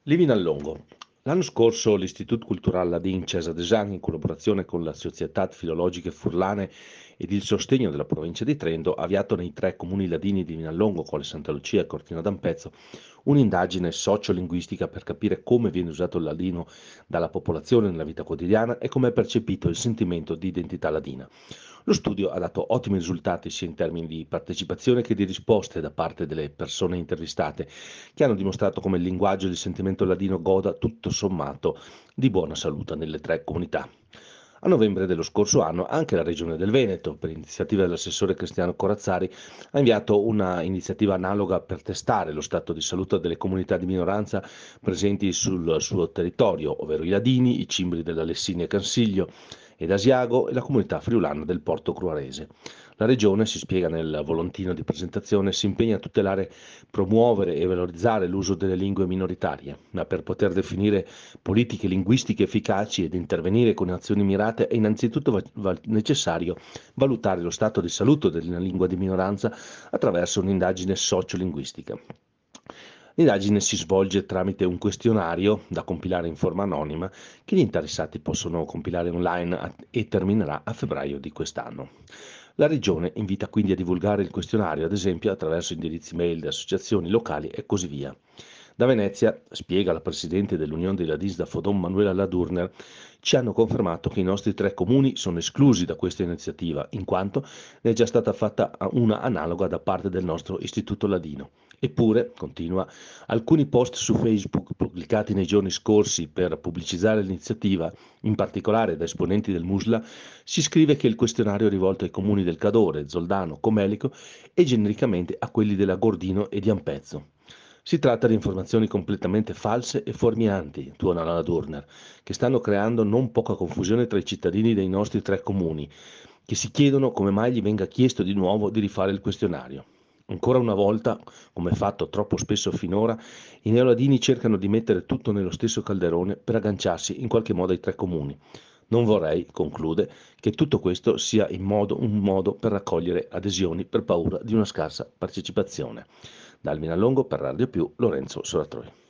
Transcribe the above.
Livinallongo. L'anno scorso l'Istitut Cultural Ladin Cesar Desan, in collaborazione con la Società Filologiche Furlane ed il sostegno della provincia di Trento, ha avviato nei tre comuni ladini di Vinallongo, Colle Santa Lucia e Cortina d'Ampezzo, un'indagine sociolinguistica per capire come viene usato il ladino dalla popolazione nella vita quotidiana e come è percepito il sentimento di identità ladina. Lo studio ha dato ottimi risultati sia in termini di partecipazione che di risposte da parte delle persone intervistate, che hanno dimostrato come il linguaggio e il sentimento ladino goda tutto sommato di buona salute nelle tre comunità. A novembre dello scorso anno anche la Regione del Veneto, per iniziativa dell'assessore Cristiano Corazzari, ha inviato una iniziativa analoga per testare lo stato di salute delle comunità di minoranza presenti sul suo territorio, ovvero i Ladini, i Cimbri della Lessinia e Cansiglio ed Asiago e la comunità friulana del Porto Cruarese. La Regione, si spiega nel volantino di presentazione, si impegna a tutelare, promuovere e valorizzare l'uso delle lingue minoritarie, ma per poter definire politiche linguistiche efficaci ed intervenire con azioni mirate è innanzitutto necessario valutare lo stato di salute della lingua di minoranza attraverso un'indagine sociolinguistica. L'indagine si svolge tramite un questionario da compilare in forma anonima che gli interessati possono compilare online e terminerà a febbraio di quest'anno. La Regione invita quindi a divulgare il questionario, ad esempio attraverso indirizzi mail di associazioni locali e così via. Da Venezia, spiega la presidente dell'Unione della Disda Fodon Manuela Ladurner, ci hanno confermato che i nostri tre comuni sono esclusi da questa iniziativa, in quanto ne è già stata fatta una analoga da parte del nostro Istituto Ladino. Eppure, continua, alcuni post su Facebook pubblicati nei giorni scorsi per pubblicizzare l'iniziativa, in particolare da esponenti del Musla, si scrive che il questionario è rivolto ai comuni del Cadore, Zoldano, Comelico e genericamente a quelli della Gordino e di Ampezzo. Si tratta di informazioni completamente false e fuorvianti, tuona la Durner, che stanno creando non poca confusione tra i cittadini dei nostri tre comuni, che si chiedono come mai gli venga chiesto di nuovo di rifare il questionario. Ancora una volta, come fatto troppo spesso finora, i neoladini cercano di mettere tutto nello stesso calderone per agganciarsi in qualche modo ai tre comuni. Non vorrei, conclude, che tutto questo sia un modo per raccogliere adesioni per paura di una scarsa partecipazione. Dal Minalongo per Radio Più, Lorenzo Soratroi.